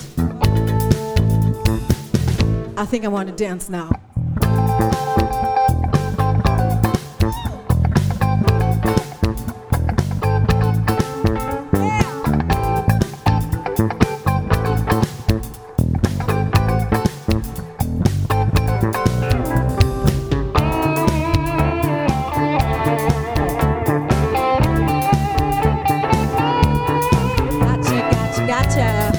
I think I want to dance now. Gotcha.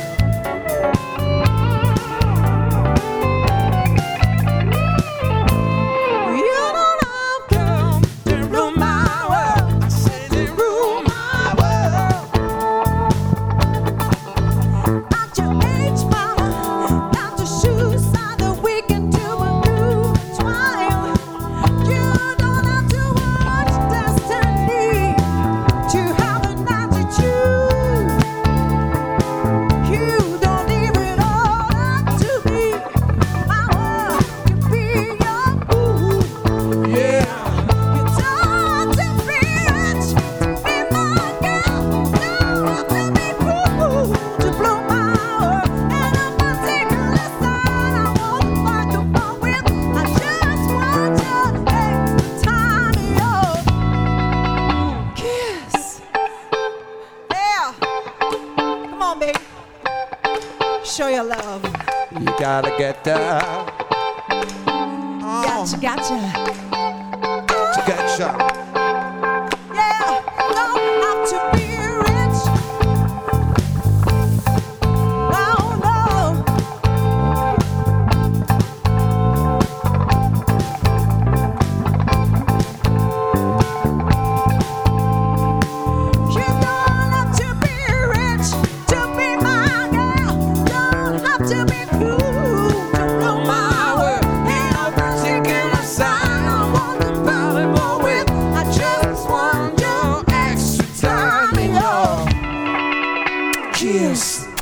Show your love. You gotta get down. Gotcha, gotcha. Gotcha. Yeah, don't have to be rich. No, no. You don't have to be rich to be my girl. Don't have to be cool to blow my world. Ain't no particular sign I want to valuable with. I just want your extra time and your kiss.